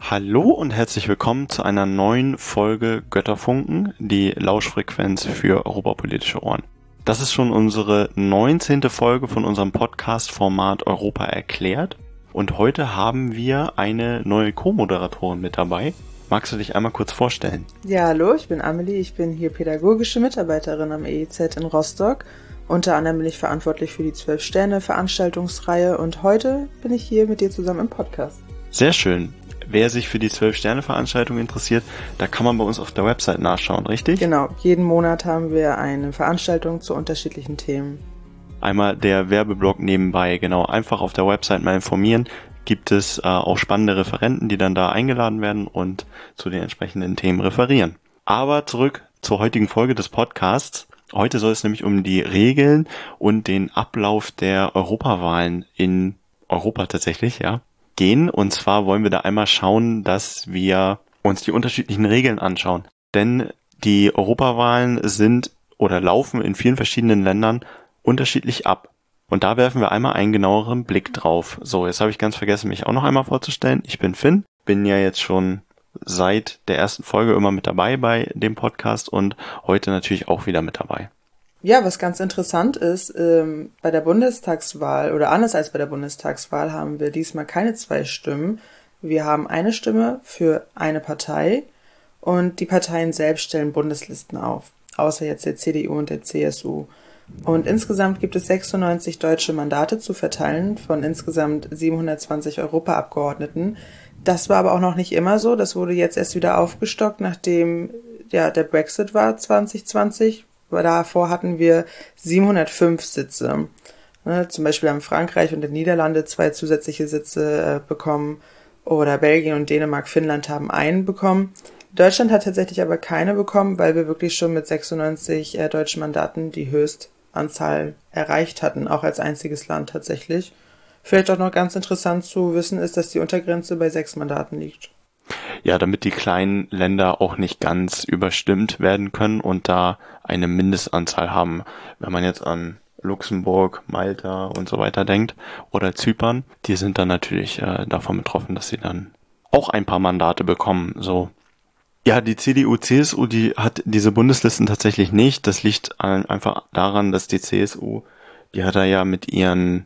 Hallo und herzlich willkommen zu einer neuen Folge Götterfunken, die Lauschfrequenz für europapolitische Ohren. Das ist schon unsere 19. Folge von unserem Podcast-Format Europa erklärt und heute haben wir eine neue Co-Moderatorin mit dabei. Magst du dich einmal kurz vorstellen? Ja, hallo, ich bin Amelie, ich bin hier pädagogische Mitarbeiterin am EEZ in Rostock. Unter anderem bin ich verantwortlich für die 12-Sterne-Veranstaltungsreihe und heute bin ich hier mit dir zusammen im Podcast. Sehr schön. Wer sich für die 12-Sterne-Veranstaltung interessiert, da kann man bei uns auf der Website nachschauen, richtig? Genau, jeden Monat haben wir eine Veranstaltung zu unterschiedlichen Themen. Einmal der Werbeblock nebenbei, genau, einfach auf der Website mal informieren. Gibt es auch spannende Referenten, die dann da eingeladen werden und zu den entsprechenden Themen referieren. Aber zurück zur heutigen Folge des Podcasts. Heute soll es nämlich um die Regeln und den Ablauf der Europawahlen in Europa tatsächlich, ja, gehen. Und zwar wollen wir da einmal schauen, dass wir uns die unterschiedlichen Regeln anschauen. Denn die Europawahlen sind oder laufen in vielen verschiedenen Ländern unterschiedlich ab. Und da werfen wir einmal einen genaueren Blick drauf. So, jetzt habe ich ganz vergessen, mich auch noch einmal vorzustellen. Ich bin Finn, bin ja jetzt schon seit der ersten Folge immer mit dabei bei dem Podcast und heute natürlich auch wieder mit dabei. Ja, was ganz interessant ist, bei der Bundestagswahl oder anders als bei der Bundestagswahl haben wir diesmal keine 2 Stimmen. Wir haben eine Stimme für eine Partei und die Parteien selbst stellen Bundeslisten auf, außer jetzt der CDU und der CSU. Und insgesamt gibt es 96 deutsche Mandate zu verteilen von insgesamt 720 Europaabgeordneten. Das war aber auch noch nicht immer so. Das wurde jetzt erst wieder aufgestockt, nachdem der Brexit war 2020. Davor hatten wir 705 Sitze. Zum Beispiel haben Frankreich und die Niederlande 2 zusätzliche Sitze bekommen oder Belgien und Dänemark, Finnland haben einen bekommen. Deutschland hat tatsächlich aber keine bekommen, weil wir wirklich schon mit 96 deutschen Mandaten die Höchstanzahl erreicht hatten, auch als einziges Land tatsächlich. Vielleicht auch noch ganz interessant zu wissen ist, dass die Untergrenze bei 6 Mandaten liegt. Ja, damit die kleinen Länder auch nicht ganz überstimmt werden können und da eine Mindestanzahl haben. Wenn man jetzt an Luxemburg, Malta und so weiter denkt oder Zypern, die sind dann natürlich davon betroffen, dass sie dann auch ein paar Mandate bekommen. So. Ja, die CDU, CSU, die hat diese Bundeslisten tatsächlich nicht. Das liegt einfach daran, dass die CSU, die hat da ja mit ihren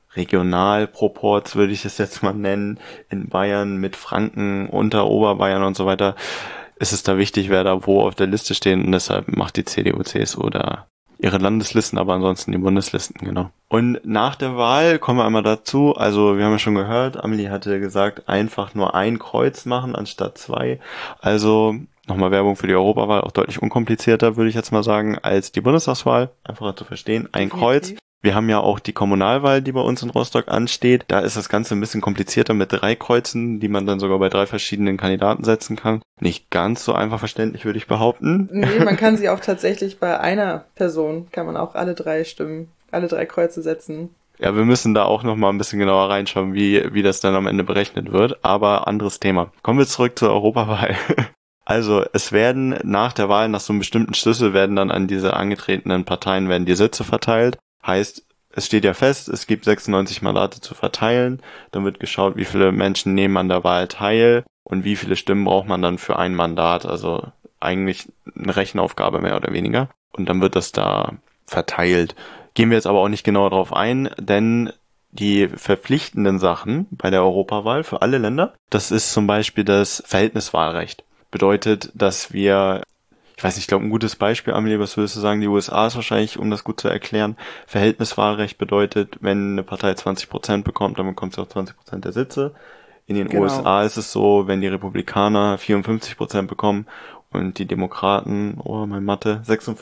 Regionalproports, würde ich es jetzt mal nennen, in Bayern mit Franken, unter Oberbayern und so weiter, ist es da wichtig, wer da wo auf der Liste steht und deshalb macht die CDU, CSU da ihre Landeslisten, aber ansonsten die Bundeslisten, genau. Und nach der Wahl kommen wir einmal dazu, also wir haben ja schon gehört, Amelie hatte gesagt, einfach nur ein Kreuz machen anstatt 2, also nochmal Werbung für die Europawahl, auch deutlich unkomplizierter, würde ich jetzt mal sagen, als die Bundestagswahl, einfacher zu verstehen, ein Kreuz. Wir haben ja auch die Kommunalwahl, die bei uns in Rostock ansteht. Da ist das Ganze ein bisschen komplizierter mit 3 Kreuzen, die man dann sogar bei 3 verschiedenen Kandidaten setzen kann. Nicht ganz so einfach verständlich, würde ich behaupten. Nee, man kann sie auch tatsächlich bei einer Person, kann man auch alle 3 Stimmen, alle 3 Kreuze setzen. Ja, wir müssen da auch nochmal ein bisschen genauer reinschauen, wie das dann am Ende berechnet wird. Aber anderes Thema. Kommen wir zurück zur Europawahl. Also, es werden nach der Wahl, nach so einem bestimmten Schlüssel, werden dann an diese angetretenen Parteien werden die Sitze verteilt. Heißt, es steht ja fest, es gibt 96 Mandate zu verteilen. Dann wird geschaut, wie viele Menschen nehmen an der Wahl teil und wie viele Stimmen braucht man dann für ein Mandat. Also eigentlich eine Rechenaufgabe mehr oder weniger. Und dann wird das da verteilt. Gehen wir jetzt aber auch nicht genauer drauf ein, denn die verpflichtenden Sachen bei der Europawahl für alle Länder, das ist zum Beispiel das Verhältniswahlrecht. Bedeutet, dass wir, ich weiß nicht, ich glaube, ein gutes Beispiel, Amelie, was würdest du sagen, die USA ist wahrscheinlich, um das gut zu erklären, Verhältniswahlrecht bedeutet, wenn eine Partei 20% bekommt, dann bekommt sie auch 20% der Sitze. In den USA ist es so, wenn die Republikaner 54% bekommen und die Demokraten, oh, mein Mathe,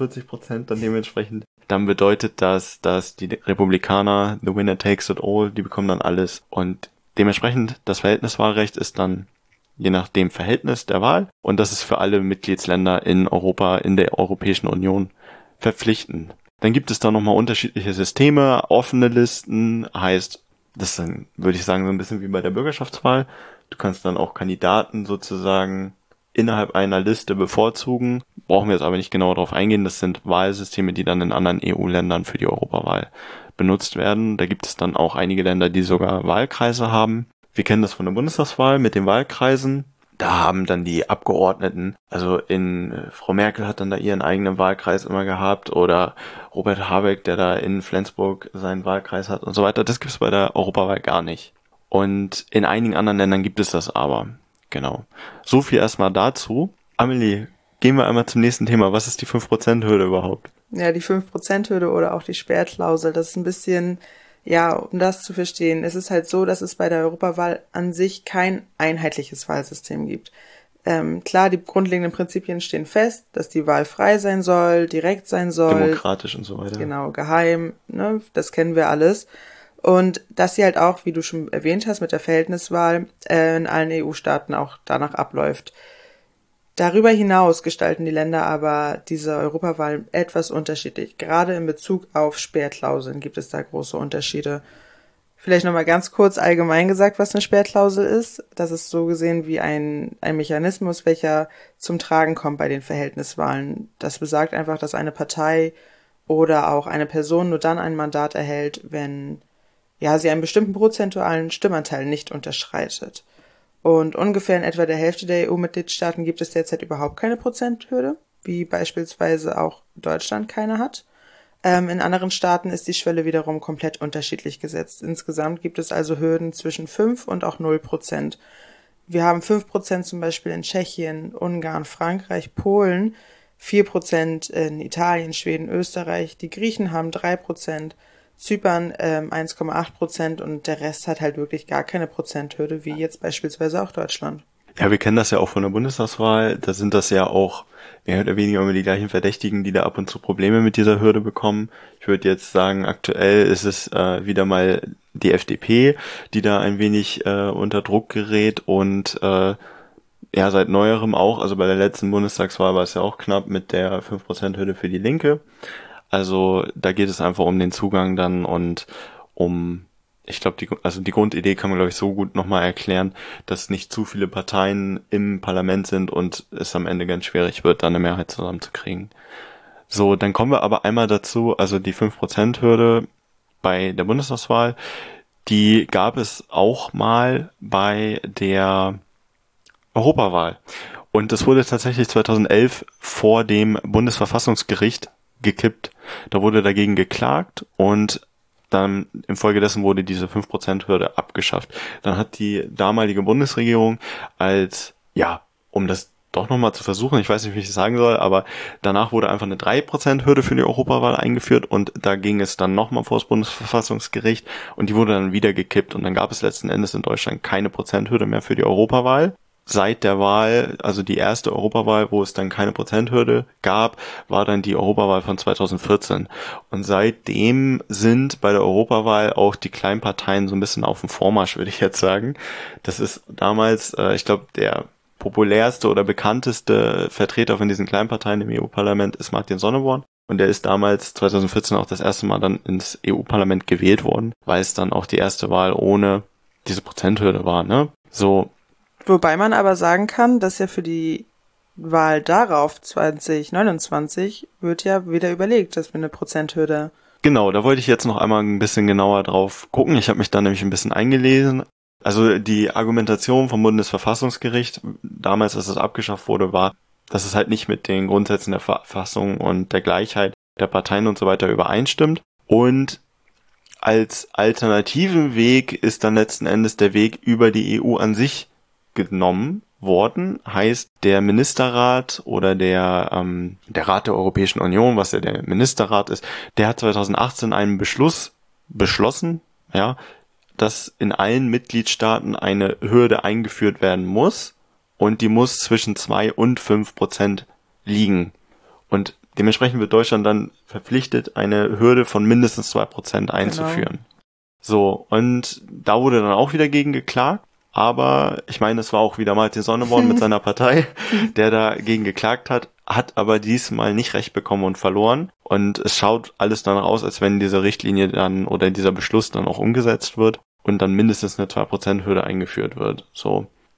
46% dann dementsprechend, dann bedeutet das, dass die Republikaner, the winner takes it all, die bekommen dann alles. Und dementsprechend, das Verhältniswahlrecht ist dann je nach dem Verhältnis der Wahl. Und das ist für alle Mitgliedsländer in Europa, in der Europäischen Union verpflichtend. Dann gibt es da nochmal unterschiedliche Systeme. Offene Listen heißt, das ist dann, würde ich sagen, so ein bisschen wie bei der Bürgerschaftswahl. Du kannst dann auch Kandidaten sozusagen innerhalb einer Liste bevorzugen. Brauchen wir jetzt aber nicht genauer darauf eingehen. Das sind Wahlsysteme, die dann in anderen EU-Ländern für die Europawahl benutzt werden. Da gibt es dann auch einige Länder, die sogar Wahlkreise haben. Wir kennen das von der Bundestagswahl mit den Wahlkreisen. Da haben dann die Abgeordneten, also Frau Merkel hat dann da ihren eigenen Wahlkreis immer gehabt oder Robert Habeck, der da in Flensburg seinen Wahlkreis hat und so weiter. Das gibt's bei der Europawahl gar nicht. Und in einigen anderen Ländern gibt es das aber. Genau. So viel erstmal dazu. Amelie, gehen wir einmal zum nächsten Thema. Was ist die 5%-Hürde überhaupt? Ja, die 5%-Hürde oder auch die Sperrklausel, das ist ein bisschen, ja, um das zu verstehen. Es ist halt so, dass es bei der Europawahl an sich kein einheitliches Wahlsystem gibt. Klar, die grundlegenden Prinzipien stehen fest, dass die Wahl frei sein soll, direkt sein soll. Demokratisch und so weiter. Genau, geheim, ne, das kennen wir alles. Und dass sie halt auch, wie du schon erwähnt hast, mit der Verhältniswahl in allen EU-Staaten auch danach abläuft. Darüber hinaus gestalten die Länder aber diese Europawahl etwas unterschiedlich. Gerade in Bezug auf Sperrklauseln gibt es da große Unterschiede. Vielleicht nochmal ganz kurz allgemein gesagt, was eine Sperrklausel ist. Das ist so gesehen wie ein Mechanismus, welcher zum Tragen kommt bei den Verhältniswahlen. Das besagt einfach, dass eine Partei oder auch eine Person nur dann ein Mandat erhält, wenn sie einen bestimmten prozentualen Stimmanteil nicht unterschreitet. Und ungefähr in etwa der Hälfte der EU-Mitgliedstaaten gibt es derzeit überhaupt keine Prozenthürde, wie beispielsweise auch Deutschland keine hat. In anderen Staaten ist die Schwelle wiederum komplett unterschiedlich gesetzt. Insgesamt gibt es also Hürden zwischen 5 und auch 0%. Wir haben 5% zum Beispiel in Tschechien, Ungarn, Frankreich, Polen, 4% in Italien, Schweden, Österreich. Die Griechen haben 3%, Zypern 1,8% und der Rest hat halt wirklich gar keine Prozenthürde, wie jetzt beispielsweise auch Deutschland. Ja, wir kennen das ja auch von der Bundestagswahl. Da sind das ja auch mehr oder weniger immer die gleichen Verdächtigen, die da ab und zu Probleme mit dieser Hürde bekommen. Ich würde jetzt sagen, aktuell ist es wieder mal die FDP, die da ein wenig unter Druck gerät und seit neuerem auch, also bei der letzten Bundestagswahl war es ja auch knapp mit der 5%-Hürde für die Linke. Also da geht es einfach um den Zugang dann und ich glaube, die Grundidee kann man, glaube ich, so gut nochmal erklären, dass nicht zu viele Parteien im Parlament sind und es am Ende ganz schwierig wird, da eine Mehrheit zusammenzukriegen. So, dann kommen wir aber einmal dazu, also die 5%-Hürde bei der Bundestagswahl, die gab es auch mal bei der Europawahl. Und das wurde tatsächlich 2011 vor dem Bundesverfassungsgericht gekippt. Da wurde dagegen geklagt und dann infolgedessen wurde diese 5%-Hürde abgeschafft. Dann hat die damalige Bundesregierung um das doch nochmal zu versuchen, ich weiß nicht, wie ich das sagen soll, aber danach wurde einfach eine 3%-Hürde für die Europawahl eingeführt und da ging es dann nochmal vor das Bundesverfassungsgericht und die wurde dann wieder gekippt und dann gab es letzten Endes in Deutschland keine Prozenthürde mehr für die Europawahl. Seit der Wahl, also die erste Europawahl, wo es dann keine Prozenthürde gab, war dann die Europawahl von 2014. Und seitdem sind bei der Europawahl auch die Kleinparteien so ein bisschen auf dem Vormarsch, würde ich jetzt sagen. Das ist damals, ich glaube, der populärste oder bekannteste Vertreter von diesen Kleinparteien im EU-Parlament ist Martin Sonneborn. Und der ist damals 2014 auch das erste Mal dann ins EU-Parlament gewählt worden, weil es dann auch die erste Wahl ohne diese Prozenthürde war, ne? So. Wobei man aber sagen kann, dass ja für die Wahl darauf 2029 wird ja wieder überlegt, dass wir eine Prozenthürde. Genau, da wollte ich jetzt noch einmal ein bisschen genauer drauf gucken. Ich habe mich da nämlich ein bisschen eingelesen. Also die Argumentation vom Bundesverfassungsgericht, damals, als es abgeschafft wurde, war, dass es halt nicht mit den Grundsätzen der Verfassung und der Gleichheit der Parteien und so weiter übereinstimmt. Und als alternativen Weg ist dann letzten Endes der Weg über die EU an sich genommen worden, heißt der Ministerrat oder der Rat der Europäischen Union, was ja der Ministerrat ist, der hat 2018 einen Beschluss beschlossen, dass in allen Mitgliedstaaten eine Hürde eingeführt werden muss und die muss zwischen 2 und 5% liegen. Und dementsprechend wird Deutschland dann verpflichtet, eine Hürde von mindestens 2% einzuführen. Genau. So, und da wurde dann auch wieder gegen geklagt. Aber ich meine, es war auch wieder Martin Sonneborn mit seiner Partei, der dagegen geklagt hat aber diesmal nicht recht bekommen und verloren. Und es schaut alles danach aus, als wenn diese Richtlinie dann oder dieser Beschluss dann auch umgesetzt wird und dann mindestens eine 2%-Hürde eingeführt wird. So.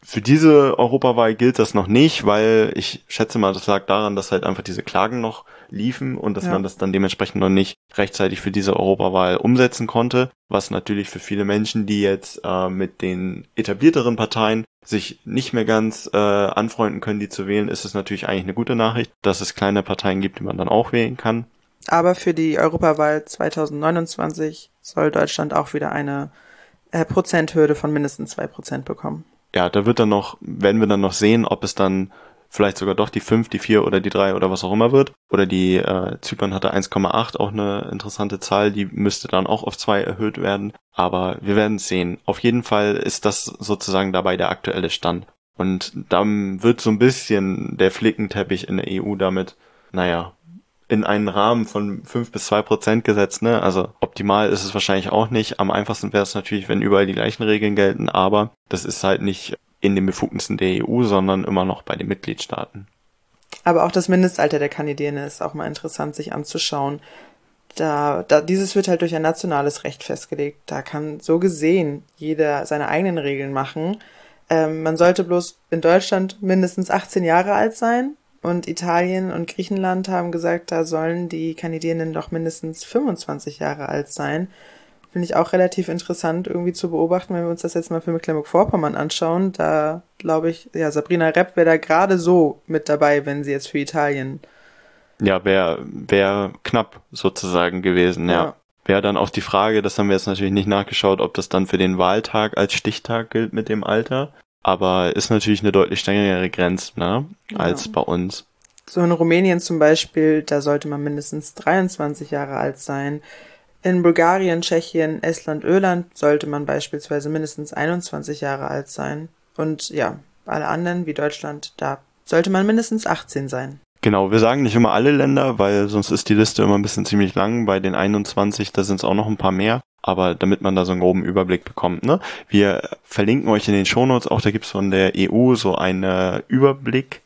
Für diese Europawahl gilt das noch nicht, weil ich schätze mal, das lag daran, dass halt einfach diese Klagen noch liefen und dass man das dann dementsprechend noch nicht rechtzeitig für diese Europawahl umsetzen konnte, was natürlich für viele Menschen, die jetzt mit den etablierteren Parteien sich nicht mehr ganz anfreunden können, die zu wählen, ist es natürlich eigentlich eine gute Nachricht, dass es kleine Parteien gibt, die man dann auch wählen kann. Aber für die Europawahl 2029 soll Deutschland auch wieder eine Prozenthürde von mindestens 2% bekommen. Ja, da werden wir dann noch sehen, ob es dann vielleicht sogar doch die 5, die 4 oder die 3 oder was auch immer wird. Oder die Zypern hatte 1,8, auch eine interessante Zahl, die müsste dann auch auf 2 erhöht werden. Aber wir werden es sehen. Auf jeden Fall ist das sozusagen dabei der aktuelle Stand. Und dann wird so ein bisschen der Flickenteppich in der EU damit, in einen Rahmen von 5-2% gesetzt, ne? Also optimal ist es wahrscheinlich auch nicht. Am einfachsten wäre es natürlich, wenn überall die gleichen Regeln gelten, aber das ist halt nicht in den Befugnissen der EU, sondern immer noch bei den Mitgliedstaaten. Aber auch das Mindestalter der Kandidierenden ist auch mal interessant, sich anzuschauen. Dieses wird halt durch ein nationales Recht festgelegt. Da kann so gesehen jeder seine eigenen Regeln machen. Man sollte bloß in Deutschland mindestens 18 Jahre alt sein. Und Italien und Griechenland haben gesagt, da sollen die Kandidierenden doch mindestens 25 Jahre alt sein. Finde ich auch relativ interessant irgendwie zu beobachten, wenn wir uns das jetzt mal für Mecklenburg-Vorpommern anschauen. Da glaube ich, Sabrina Repp wäre da gerade so mit dabei, wenn sie jetzt für Italien. Ja, wär knapp sozusagen gewesen, ja. Wäre dann auch die Frage, das haben wir jetzt natürlich nicht nachgeschaut, ob das dann für den Wahltag als Stichtag gilt mit dem Alter. Aber ist natürlich eine deutlich strengere Grenze, ne, als bei uns. So in Rumänien zum Beispiel, da sollte man mindestens 23 Jahre alt sein. In Bulgarien, Tschechien, Estland, Irland sollte man beispielsweise mindestens 21 Jahre alt sein. Und ja, alle anderen wie Deutschland, da sollte man mindestens 18 sein. Genau, wir sagen nicht immer alle Länder, weil sonst ist die Liste immer ein bisschen ziemlich lang. Bei den 21, da sind es auch noch ein paar mehr. Aber damit man da so einen groben Überblick bekommt, ne? Wir verlinken euch in den Shownotes auch, da gibt's von der EU so einen Überblick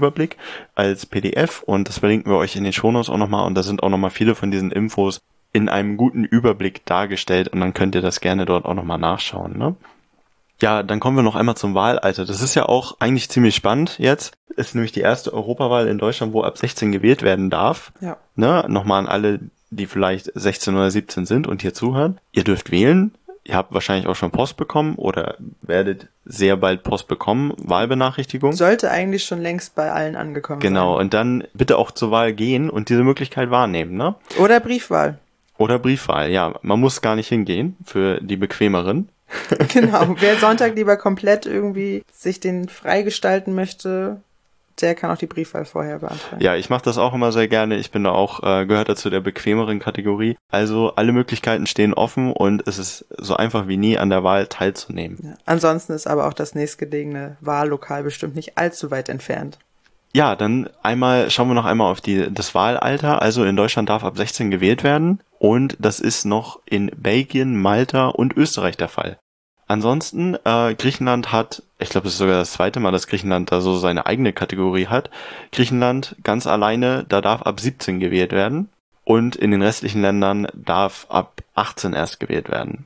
als PDF und das verlinken wir euch in den Shownotes auch nochmal und da sind auch nochmal viele von diesen Infos in einem guten Überblick dargestellt und dann könnt ihr das gerne dort auch nochmal nachschauen, ne? Ja, dann kommen wir noch einmal zum Wahlalter. Das ist ja auch eigentlich ziemlich spannend jetzt. Ist nämlich die erste Europawahl in Deutschland, wo ab 16 gewählt werden darf. Ja. Ne? Nochmal an alle, die vielleicht 16 oder 17 sind und hier zuhören. Ihr dürft wählen. Ihr habt wahrscheinlich auch schon Post bekommen oder werdet sehr bald Post bekommen, Wahlbenachrichtigung. Sollte eigentlich schon längst bei allen angekommen sein. Genau, und dann bitte auch zur Wahl gehen und diese Möglichkeit wahrnehmen, ne? Oder Briefwahl. Oder Briefwahl, ja. Man muss gar nicht hingehen für die bequemeren. Genau, wer Sonntag lieber komplett irgendwie sich den freigestalten möchte, der kann auch die Briefwahl vorher beantragen. Ja, ich mache das auch immer sehr gerne. Ich bin da auch, gehört dazu der bequemeren Kategorie. Also alle Möglichkeiten stehen offen und es ist so einfach wie nie an der Wahl teilzunehmen. Ja. Ansonsten ist aber auch das nächstgelegene Wahllokal bestimmt nicht allzu weit entfernt. Ja, dann schauen wir noch einmal auf das Wahlalter. Also in Deutschland darf ab 16 gewählt werden und das ist noch in Belgien, Malta und Österreich der Fall. Ansonsten, Griechenland hat, ich glaube, es ist sogar das zweite Mal, dass Griechenland da so seine eigene Kategorie hat. Griechenland ganz alleine, da darf ab 17 gewählt werden und in den restlichen Ländern darf ab 18 erst gewählt werden.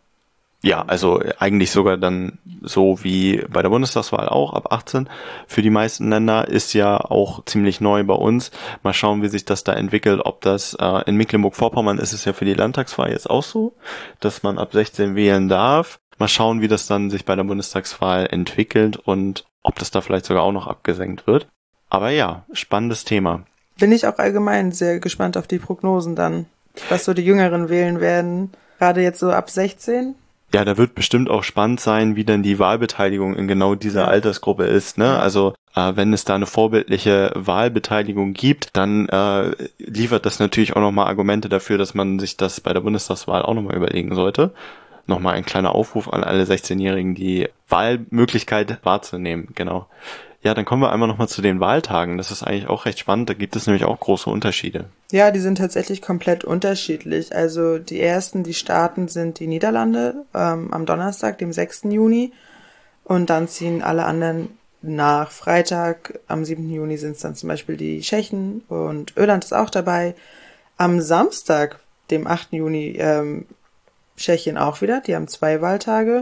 Ja, also eigentlich sogar dann so wie bei der Bundestagswahl auch ab 18. Für die meisten Länder ist ja auch ziemlich neu bei uns. Mal schauen, wie sich das da entwickelt. Ob das in Mecklenburg-Vorpommern ist es ja für die Landtagswahl jetzt auch so, dass man ab 16 wählen darf. Mal schauen, wie das dann sich bei der Bundestagswahl entwickelt und ob das da vielleicht sogar auch noch abgesenkt wird. Aber ja, spannendes Thema. Bin ich auch allgemein sehr gespannt auf die Prognosen dann, was so die Jüngeren wählen werden. Gerade jetzt so ab 16. Ja, da wird bestimmt auch spannend sein, wie dann die Wahlbeteiligung in genau dieser Altersgruppe ist, ne? Ja. Also wenn es da eine vorbildliche Wahlbeteiligung gibt, dann liefert das natürlich auch nochmal Argumente dafür, dass man sich das bei der Bundestagswahl auch nochmal überlegen sollte. Nochmal ein kleiner Aufruf an alle 16-Jährigen, die Wahlmöglichkeit wahrzunehmen, genau. Ja, dann kommen wir einmal nochmal zu den Wahltagen. Das ist eigentlich auch recht spannend, da gibt es nämlich auch große Unterschiede. Ja, die sind tatsächlich komplett unterschiedlich. Also die ersten, die starten, sind die Niederlande am Donnerstag, dem 6. Juni. Und dann ziehen alle anderen nach. Freitag, am 7. Juni sind es dann zum Beispiel die Tschechen und Irland ist auch dabei. Am Samstag, dem 8. Juni, Tschechien auch wieder, die haben 2 Wahltage.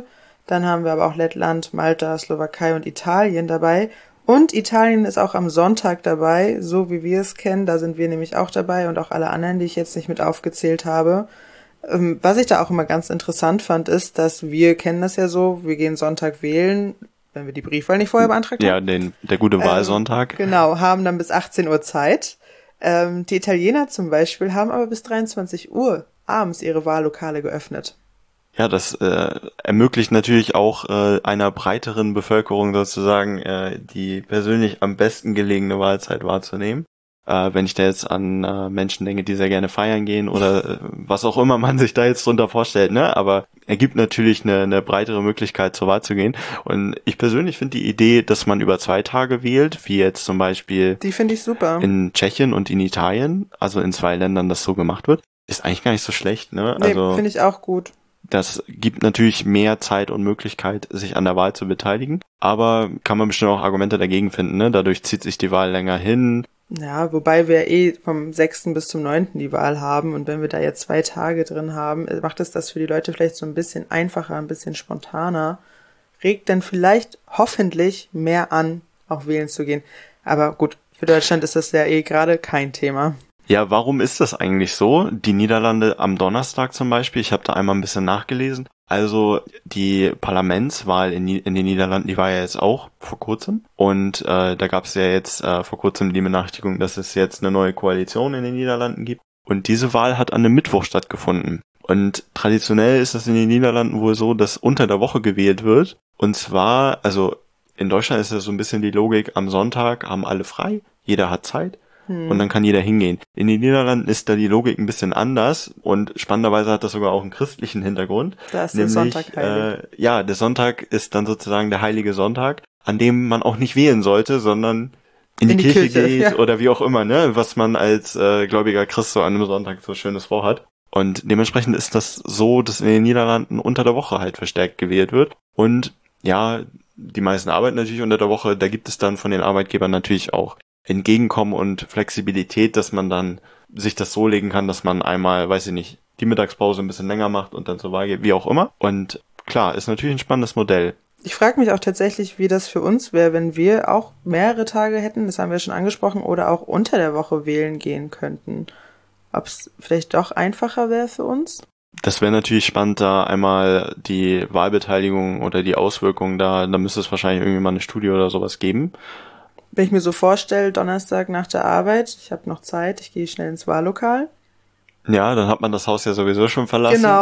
Dann haben wir aber auch Lettland, Malta, Slowakei und Italien dabei. Und Italien ist auch am Sonntag dabei, so wie wir es kennen. Da sind wir nämlich auch dabei und auch alle anderen, die ich jetzt nicht mit aufgezählt habe. Was ich da auch immer ganz interessant fand, ist, dass wir kennen das ja so, wir gehen Sonntag wählen, wenn wir die Briefwahl nicht vorher beantragt haben. Ja, der gute Wahlsonntag. Genau, haben dann bis 18 Uhr Zeit. Die Italiener zum Beispiel haben aber bis 23 Uhr abends ihre Wahllokale geöffnet. Ja, das ermöglicht natürlich auch einer breiteren Bevölkerung sozusagen die persönlich am besten gelegene Wahlzeit wahrzunehmen. Wenn ich da jetzt an Menschen denke, die sehr gerne feiern gehen oder was auch immer man sich da jetzt drunter vorstellt, ne? Aber er gibt natürlich eine breitere Möglichkeit zur Wahl zu gehen. Und ich persönlich finde die Idee, dass man über 2 Tage wählt, wie jetzt zum Beispiel Die finde ich super. in Tschechien und in Italien, also in 2 Ländern das so gemacht wird, ist eigentlich gar nicht so schlecht, ne? Nee, finde ich auch gut. Das gibt natürlich mehr Zeit und Möglichkeit, sich an der Wahl zu beteiligen. Aber kann man bestimmt auch Argumente dagegen finden, ne? Dadurch zieht sich die Wahl länger hin. Ja, wobei wir vom 6. bis zum 9. die Wahl haben und wenn wir da jetzt 2 Tage drin haben, macht es das für die Leute vielleicht so ein bisschen einfacher, ein bisschen spontaner, regt dann vielleicht hoffentlich mehr an, auch wählen zu gehen. Aber gut, für Deutschland ist das ja gerade kein Thema. Ja, warum ist das eigentlich so? Die Niederlande am Donnerstag zum Beispiel, ich habe da einmal ein bisschen nachgelesen. Also die Parlamentswahl in den Niederlanden, die war ja jetzt auch vor kurzem. Und da gab es ja jetzt vor kurzem die Benachrichtigung, dass es jetzt eine neue Koalition in den Niederlanden gibt. Und diese Wahl hat an einem Mittwoch stattgefunden. Und traditionell ist das in den Niederlanden wohl so, dass unter der Woche gewählt wird. Und zwar, also in Deutschland ist das so ein bisschen die Logik, am Sonntag haben alle frei, jeder hat Zeit. Und dann kann jeder hingehen. In den Niederlanden ist da die Logik ein bisschen anders und spannenderweise hat das sogar auch einen christlichen Hintergrund. Da ist der Sonntag heilig. Ja, der Sonntag ist dann sozusagen der heilige Sonntag, an dem man auch nicht wählen sollte, sondern in die Kirche geht ja. Oder wie auch immer, ne, was man als gläubiger Christ so an einem Sonntag so Schönes vorhat. Und dementsprechend ist das so, dass in den Niederlanden unter der Woche halt verstärkt gewählt wird. Und ja, die meisten arbeiten natürlich unter der Woche, da gibt es dann von den Arbeitgebern natürlich auch Entgegenkommen und Flexibilität, dass man dann sich das so legen kann, dass man einmal, weiß ich nicht, die Mittagspause ein bisschen länger macht und dann zur Wahl geht, wie auch immer. Und klar, ist natürlich ein spannendes Modell. Ich frage mich auch tatsächlich, wie das für uns wäre, wenn wir auch mehrere Tage hätten, das haben wir schon angesprochen, oder auch unter der Woche wählen gehen könnten. Ob es vielleicht doch einfacher wäre für uns? Das wäre natürlich spannend, da einmal die Wahlbeteiligung oder die Auswirkungen da müsste es wahrscheinlich irgendwie mal eine Studie oder sowas geben. Wenn ich mir so vorstelle, Donnerstag nach der Arbeit, ich habe noch Zeit, ich gehe schnell ins Wahllokal. Ja, dann hat man das Haus ja sowieso schon verlassen. Genau.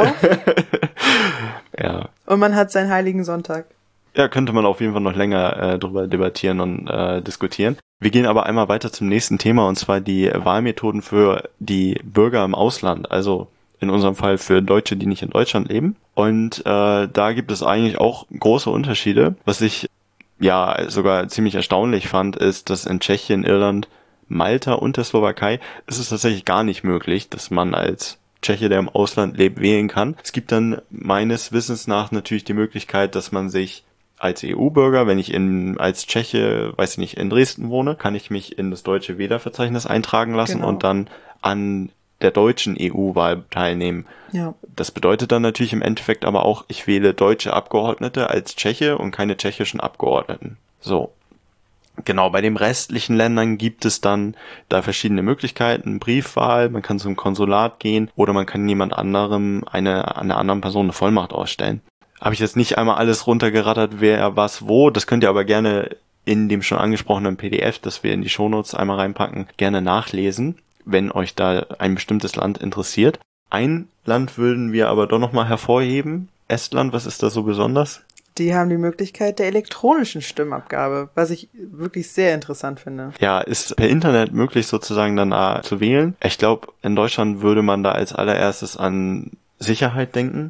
Ja. Und man hat seinen heiligen Sonntag. Ja, könnte man auf jeden Fall noch länger drüber debattieren und diskutieren. Wir gehen aber einmal weiter zum nächsten Thema, und zwar die Wahlmethoden für die Bürger im Ausland, also in unserem Fall für Deutsche, die nicht in Deutschland leben. Und da gibt es eigentlich auch große Unterschiede. Was ich ja sogar ziemlich erstaunlich fand, ist, dass in Tschechien, Irland, Malta und der Slowakei ist es tatsächlich gar nicht möglich, dass man als Tscheche, der im Ausland lebt, wählen kann. Es gibt dann meines Wissens nach natürlich die Möglichkeit, dass man sich als EU-Bürger, wenn ich als Tscheche, weiß ich nicht, in Dresden wohne, kann ich mich in das deutsche Wählerverzeichnis eintragen lassen und dann an der deutschen EU-Wahl teilnehmen. Ja. Das bedeutet dann natürlich im Endeffekt aber auch, ich wähle deutsche Abgeordnete als Tscheche und keine tschechischen Abgeordneten. So. Genau, bei den restlichen Ländern gibt es dann da verschiedene Möglichkeiten. Briefwahl, man kann zum Konsulat gehen oder man kann jemand anderem, einer anderen Person eine Vollmacht ausstellen. Habe ich jetzt nicht einmal alles runtergerattert, wer was wo. Das könnt ihr aber gerne in dem schon angesprochenen PDF, das wir in die Shownotes einmal reinpacken, gerne nachlesen, wenn euch da ein bestimmtes Land interessiert. Ein Land würden wir aber doch nochmal hervorheben. Estland, was ist da so besonders? Die haben die Möglichkeit der elektronischen Stimmabgabe, was ich wirklich sehr interessant finde. Ja, ist per Internet möglich sozusagen dann zu wählen. Ich glaube, in Deutschland würde man da als allererstes an Sicherheit denken.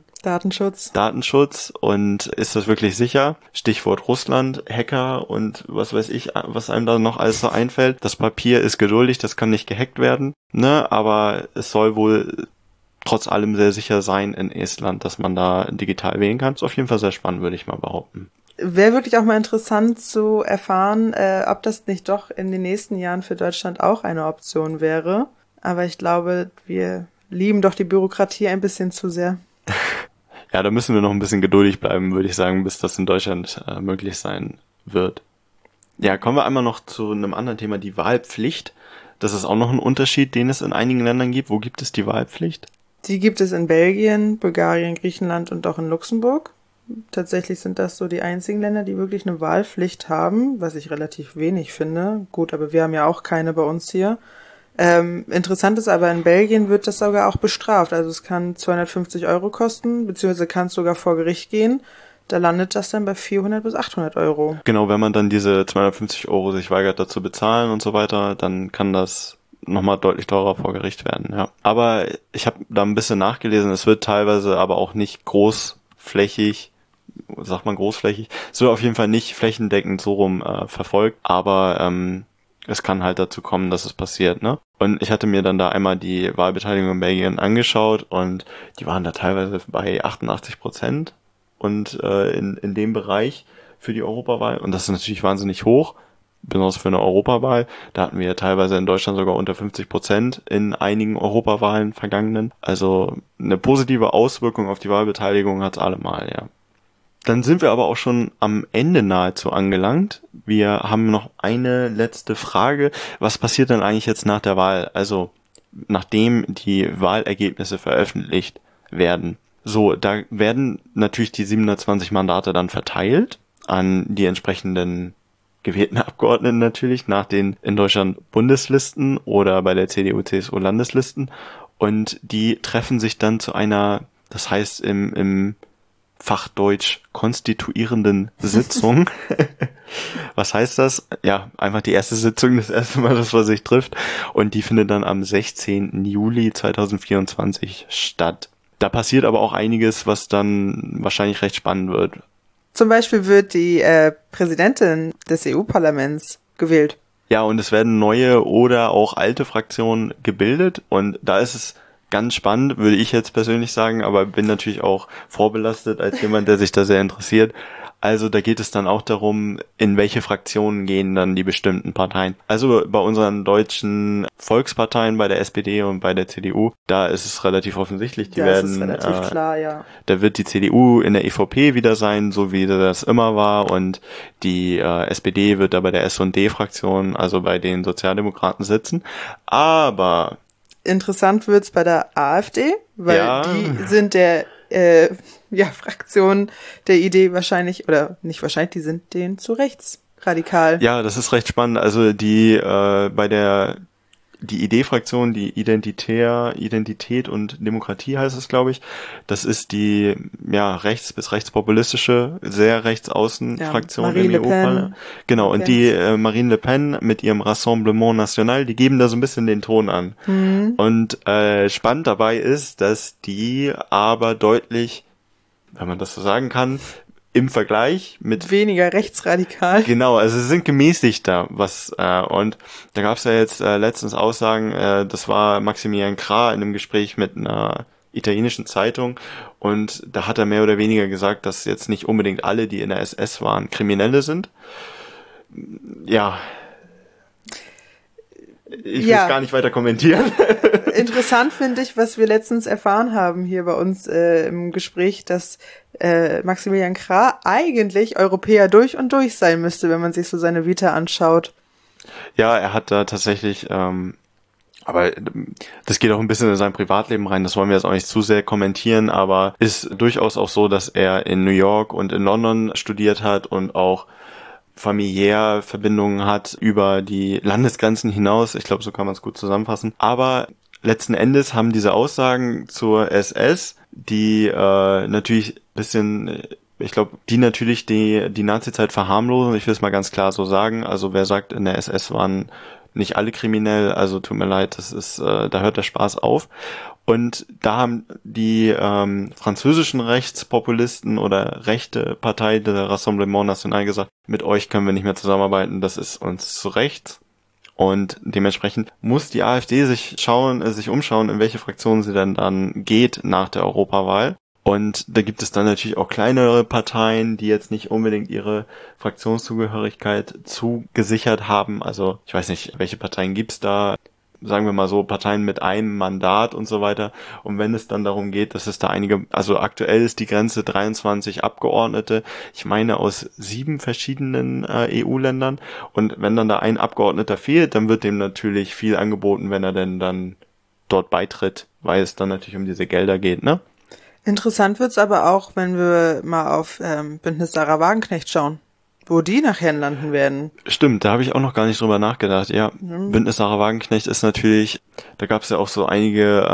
Datenschutz und ist das wirklich sicher? Stichwort Russland, Hacker und was weiß ich, was einem da noch alles so einfällt. Das Papier ist geduldig, das kann nicht gehackt werden, ne? Aber es soll wohl trotz allem sehr sicher sein in Estland, dass man da digital wählen kann. Ist auf jeden Fall sehr spannend, würde ich mal behaupten. Wäre wirklich auch mal interessant zu erfahren, ob das nicht doch in den nächsten Jahren für Deutschland auch eine Option wäre. Aber ich glaube, wir lieben doch die Bürokratie ein bisschen zu sehr. Ja, da müssen wir noch ein bisschen geduldig bleiben, würde ich sagen, bis das in Deutschland möglich sein wird. Ja, kommen wir einmal noch zu einem anderen Thema, die Wahlpflicht. Das ist auch noch ein Unterschied, den es in einigen Ländern gibt. Wo gibt es die Wahlpflicht? Die gibt es in Belgien, Bulgarien, Griechenland und auch in Luxemburg. Tatsächlich sind das so die einzigen Länder, die wirklich eine Wahlpflicht haben, was ich relativ wenig finde. Gut, aber wir haben ja auch keine bei uns hier. Interessant ist aber, in Belgien wird das sogar auch bestraft. Also es kann 250 Euro kosten, beziehungsweise kann es sogar vor Gericht gehen. Da landet das dann bei 400 bis 800 Euro. Genau, wenn man dann diese 250 Euro sich weigert, dazu bezahlen und so weiter, dann kann das nochmal deutlich teurer vor Gericht werden, ja. Aber ich habe da ein bisschen nachgelesen, es wird teilweise aber auch nicht großflächig, sagt man großflächig, es wird auf jeden Fall nicht flächendeckend so rum verfolgt, aber es kann halt dazu kommen, dass es passiert, ne? Und ich hatte mir dann da einmal die Wahlbeteiligung in Belgien angeschaut und die waren da teilweise bei 88% und in dem Bereich für die Europawahl. Und das ist natürlich wahnsinnig hoch, besonders für eine Europawahl. Da hatten wir ja teilweise in Deutschland sogar unter 50% in einigen Europawahlen vergangenen. Also eine positive Auswirkung auf die Wahlbeteiligung hat's allemal, ja. Dann sind wir aber auch schon am Ende nahezu angelangt. Wir haben noch eine letzte Frage. Was passiert denn eigentlich jetzt nach der Wahl? Also nachdem die Wahlergebnisse veröffentlicht werden. So, da werden natürlich die 720 Mandate dann verteilt an die entsprechenden gewählten Abgeordneten natürlich nach den in Deutschland Bundeslisten oder bei der CDU, CSU Landeslisten. Und die treffen sich dann zu einer, das heißt im Fachdeutsch konstituierenden Sitzung. Was heißt das? Ja, einfach die erste Sitzung, das erste Mal, dass man sich trifft. Und die findet dann am 16. Juli 2024 statt. Da passiert aber auch einiges, was dann wahrscheinlich recht spannend wird. Zum Beispiel wird die Präsidentin des EU-Parlaments gewählt. Ja, und es werden neue oder auch alte Fraktionen gebildet. Und da ist es ganz spannend, würde ich jetzt persönlich sagen, aber bin natürlich auch vorbelastet als jemand, der sich da sehr interessiert. Also da geht es dann auch darum, in welche Fraktionen gehen dann die bestimmten Parteien. Also bei unseren deutschen Volksparteien, bei der SPD und bei der CDU, da ist es relativ offensichtlich. Die werden, das ist relativ klar, ja. Da wird die CDU in der EVP wieder sein, so wie das immer war, und die SPD wird da bei der S&D-Fraktion, also bei den Sozialdemokraten sitzen. Aber interessant wird's bei der AfD, weil ja, die sind der Fraktion der Idee wahrscheinlich, oder nicht wahrscheinlich, die sind denen zu rechts radikal. Ja, das ist recht spannend. Also die ID-Fraktion, die Identität und Demokratie heißt es, glaube ich. Das ist die rechts- bis rechtspopulistische, sehr rechtsaußen Fraktion Marine im Le Pen. EU-Parlament. Genau, und die Marine Le Pen mit ihrem Rassemblement National, die geben da so ein bisschen den Ton an. Und spannend dabei ist, dass die aber deutlich, wenn man das so sagen kann, im Vergleich mit weniger rechtsradikal. Genau, also sie sind gemäßigter, und da gab es ja jetzt letztens Aussagen, das war Maximilian Krah in einem Gespräch mit einer italienischen Zeitung, und da hat er mehr oder weniger gesagt, dass jetzt nicht unbedingt alle, die in der SS waren, Kriminelle sind. Ja. Ich will es gar nicht weiter kommentieren. Interessant finde ich, was wir letztens erfahren haben hier bei uns im Gespräch, dass Maximilian Krah eigentlich Europäer durch und durch sein müsste, wenn man sich so seine Vita anschaut. Ja, er hat da tatsächlich, aber das geht auch ein bisschen in sein Privatleben rein, das wollen wir jetzt auch nicht zu sehr kommentieren, aber ist durchaus auch so, dass er in New York und in London studiert hat und auch familiär Verbindungen hat über die Landesgrenzen hinaus. Ich glaube, so kann man es gut zusammenfassen. Aber letzten Endes haben diese Aussagen zur SS, die natürlich ein bisschen, ich glaube, die natürlich die Nazizeit verharmlosen. Ich will es mal ganz klar so sagen. Also wer sagt, in der SS waren nicht alle kriminell, also tut mir leid, das ist, da hört der Spaß auf. Und da haben die französischen Rechtspopulisten oder rechte Partei der Rassemblement National gesagt, mit euch können wir nicht mehr zusammenarbeiten, das ist uns zu rechts. Und dementsprechend muss die AfD sich umschauen, in welche Fraktion sie denn dann geht nach der Europawahl. Und da gibt es dann natürlich auch kleinere Parteien, die jetzt nicht unbedingt ihre Fraktionszugehörigkeit zugesichert haben. Also ich weiß nicht, welche Parteien gibt's da? sagen wir mal so, Parteien mit einem Mandat und so weiter. Und wenn es dann darum geht, dass es da einige, also aktuell ist die Grenze 23 Abgeordnete, ich meine aus 7 verschiedenen EU-Ländern. Und wenn dann da ein Abgeordneter fehlt, dann wird dem natürlich viel angeboten, wenn er denn dann dort beitritt, weil es dann natürlich um diese Gelder geht, ne? Interessant wird's aber auch, wenn wir mal auf Bündnis Sarah Wagenknecht schauen, wo die nachher landen werden. Stimmt, da habe ich auch noch gar nicht drüber nachgedacht. Ja, Bündnis Sarah Wagenknecht ist natürlich, da gab es ja auch so einige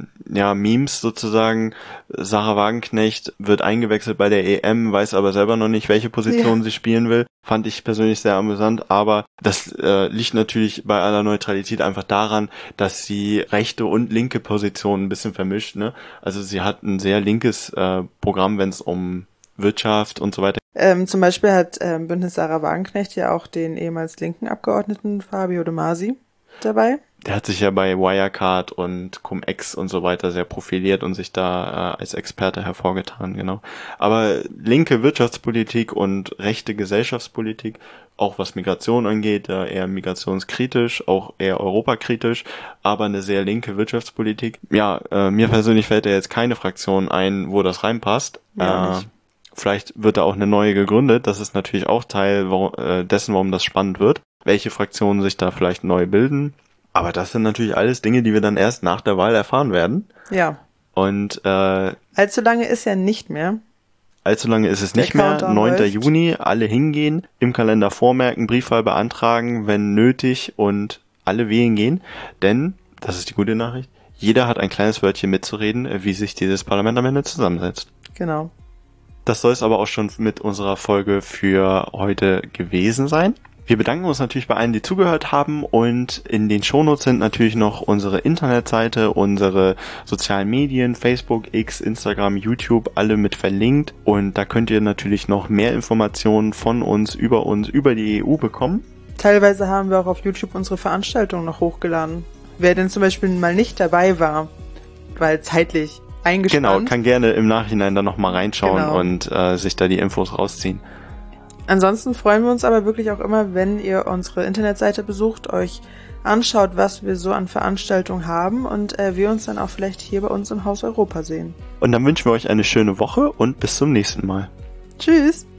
Memes sozusagen. Sarah Wagenknecht wird eingewechselt bei der EM, weiß aber selber noch nicht, welche Position sie spielen will. Fand ich persönlich sehr amüsant, aber das liegt natürlich bei aller Neutralität einfach daran, dass sie rechte und linke Positionen ein bisschen vermischt, ne? Also sie hat ein sehr linkes Programm, wenn es um Wirtschaft und so weiter. Zum Beispiel hat Bündnis Sarah Wagenknecht ja auch den ehemals linken Abgeordneten Fabio De Masi dabei. Der hat sich ja bei Wirecard und Cum-Ex und so weiter sehr profiliert und sich da als Experte hervorgetan, genau. Aber linke Wirtschaftspolitik und rechte Gesellschaftspolitik, auch was Migration angeht, eher migrationskritisch, auch eher europakritisch, aber eine sehr linke Wirtschaftspolitik. Ja, mir persönlich fällt ja jetzt keine Fraktion ein, wo das reinpasst. Ja, Vielleicht wird da auch eine neue gegründet. Das ist natürlich auch Teil dessen, warum das spannend wird. Welche Fraktionen sich da vielleicht neu bilden. Aber das sind natürlich alles Dinge, die wir dann erst nach der Wahl erfahren werden. Ja. Und allzu lange ist ja nicht mehr. Allzu lange ist es nicht mehr. 9. Juni, alle hingehen, im Kalender vormerken, Briefwahl beantragen, wenn nötig und alle wählen gehen. Denn, das ist die gute Nachricht, jeder hat ein kleines Wörtchen mitzureden, wie sich dieses Parlament am Ende zusammensetzt. Genau. Das soll es aber auch schon mit unserer Folge für heute gewesen sein. Wir bedanken uns natürlich bei allen, die zugehört haben, und in den Shownotes sind natürlich noch unsere Internetseite, unsere sozialen Medien, Facebook, X, Instagram, YouTube, alle mit verlinkt, und da könnt ihr natürlich noch mehr Informationen von uns, über die EU bekommen. Teilweise haben wir auch auf YouTube unsere Veranstaltungen noch hochgeladen. Wer denn zum Beispiel mal nicht dabei war, weil zeitlich eingespannt. Genau, kann gerne im Nachhinein dann nochmal reinschauen und sich da die Infos rausziehen. Ansonsten freuen wir uns aber wirklich auch immer, wenn ihr unsere Internetseite besucht, euch anschaut, was wir so an Veranstaltungen haben, und wir uns dann auch vielleicht hier bei uns im Haus Europa sehen. Und dann wünschen wir euch eine schöne Woche und bis zum nächsten Mal. Tschüss!